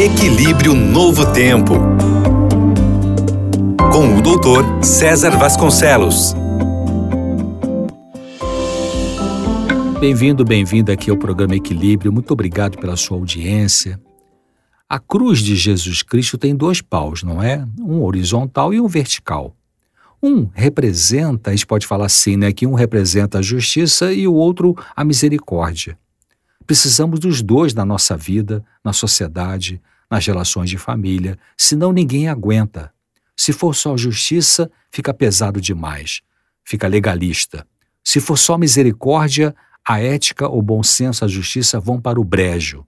Equilíbrio Novo Tempo, com o Dr. César Vasconcelos. Bem-vindo aqui ao programa Equilíbrio. Muito obrigado pela sua audiência. A cruz de Jesus Cristo tem dois paus, não é? Um horizontal e um vertical. Um representa, a gente pode falar assim, né? Que um representa a justiça e o outro a misericórdia. Precisamos dos dois na nossa vida, na sociedade, nas relações de família, senão ninguém aguenta. Se for só justiça, fica pesado demais, fica legalista. Se for só misericórdia, a ética, o bom senso, a justiça vão para o brejo.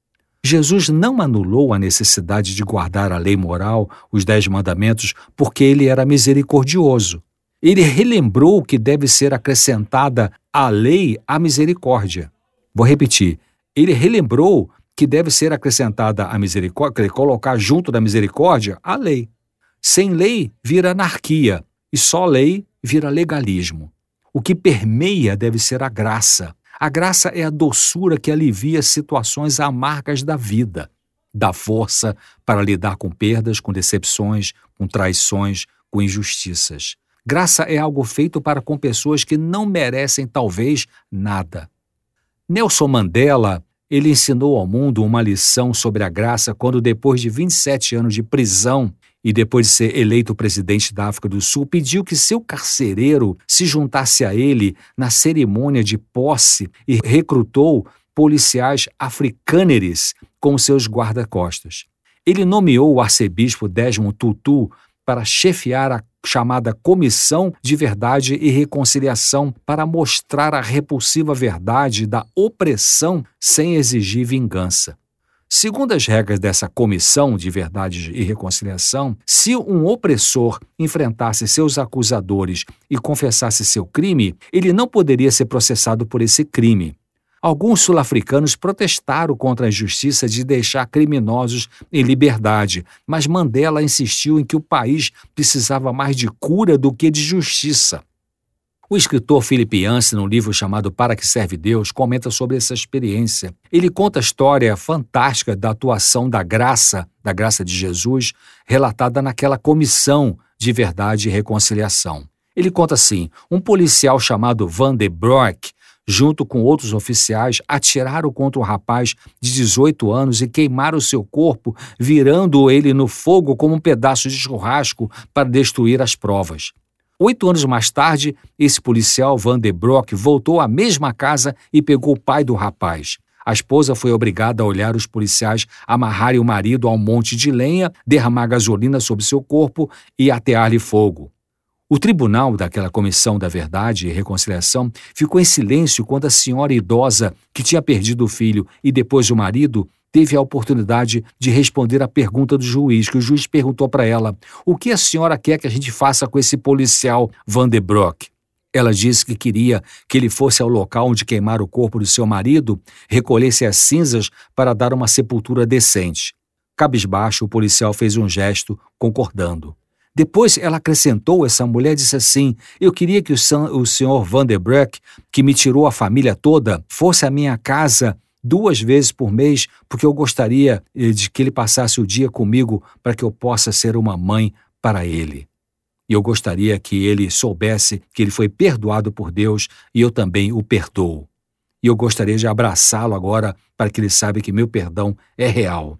Jesus não anulou a necessidade de guardar a lei moral, os 10 mandamentos, porque ele era misericordioso. Ele relembrou que deve ser acrescentada à lei a misericórdia. Vou repetir. Ele relembrou que deve ser acrescentada a misericórdia, colocar junto da misericórdia a lei. Sem lei vira anarquia e só lei vira legalismo. O que permeia deve ser a graça. A graça é a doçura que alivia situações amargas da vida, dá força para lidar com perdas, com decepções, com traições, com injustiças. Graça é algo feito para com pessoas que não merecem, talvez, nada. Nelson Mandela, ele ensinou ao mundo uma lição sobre a graça quando, depois de 27 anos de prisão e depois de ser eleito presidente da África do Sul, pediu que seu carcereiro se juntasse a ele na cerimônia de posse e recrutou policiais africâneres como seus guarda-costas. Ele nomeou o arcebispo Desmond Tutu para chefiar a chamada Comissão de Verdade e Reconciliação para mostrar a repulsiva verdade da opressão sem exigir vingança. Segundo as regras dessa Comissão de Verdade e Reconciliação, se um opressor enfrentasse seus acusadores e confessasse seu crime, ele não poderia ser processado por esse crime. Alguns sul-africanos protestaram contra a injustiça de deixar criminosos em liberdade, mas Mandela insistiu em que o país precisava mais de cura do que de justiça. O escritor Philip Yancey, num livro chamado Para que Serve Deus, comenta sobre essa experiência. Ele conta a história fantástica da atuação da graça de Jesus, relatada naquela comissão de verdade e reconciliação. Ele conta assim: um policial chamado Van der Broek, junto com outros oficiais, atiraram contra um rapaz de 18 anos e queimaram seu corpo, virando ele no fogo como um pedaço de churrasco para destruir as provas. 8 anos mais tarde, esse policial, Van der Broek, voltou à mesma casa e pegou o pai do rapaz. A esposa foi obrigada a olhar os policiais amarrarem o marido a um monte de lenha, derramar gasolina sobre seu corpo e atear-lhe fogo. O tribunal daquela Comissão da Verdade e Reconciliação ficou em silêncio quando a senhora idosa, que tinha perdido o filho e depois o marido, teve a oportunidade de responder à pergunta do juiz, que o juiz perguntou para ela: o que a senhora quer que a gente faça com esse policial Van der Broek? Ela disse que queria que ele fosse ao local onde queimaram o corpo do seu marido, recolhesse as cinzas para dar uma sepultura decente. Cabisbaixo, o policial fez um gesto, concordando. Depois ela acrescentou, essa mulher disse assim: eu queria que o senhor Van der Broek, que me tirou a família toda, fosse à minha casa 2 vezes por mês, porque eu gostaria de que ele passasse o dia comigo para que eu possa ser uma mãe para ele. E eu gostaria que ele soubesse que ele foi perdoado por Deus e eu também o perdoo. E eu gostaria de abraçá-lo agora para que ele saiba que meu perdão é real.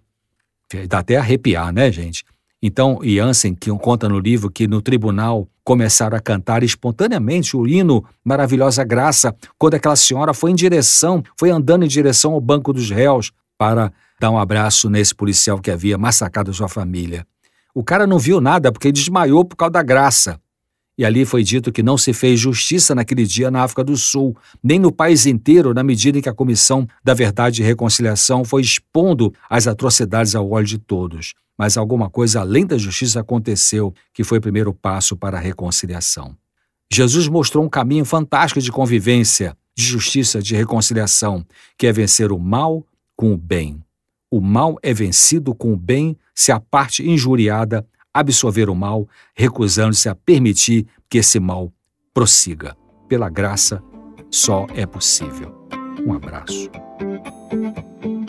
Dá até arrepiar, né, gente? Então, Yancey, que conta no livro que no tribunal começaram a cantar espontaneamente o hino Maravilhosa Graça, quando aquela senhora foi andando em direção ao banco dos réus para dar um abraço nesse policial que havia massacrado sua família. O cara não viu nada porque ele desmaiou por causa da graça. E ali foi dito que não se fez justiça naquele dia na África do Sul, nem no país inteiro, na medida em que a Comissão da Verdade e Reconciliação foi expondo as atrocidades ao olho de todos. Mas alguma coisa além da justiça aconteceu, que foi o primeiro passo para a reconciliação. Jesus mostrou um caminho fantástico de convivência, de justiça, de reconciliação, que é vencer o mal com o bem. O mal é vencido com o bem se a parte injuriada absorver o mal, recusando-se a permitir que esse mal prossiga. Pela graça, só é possível. Um abraço.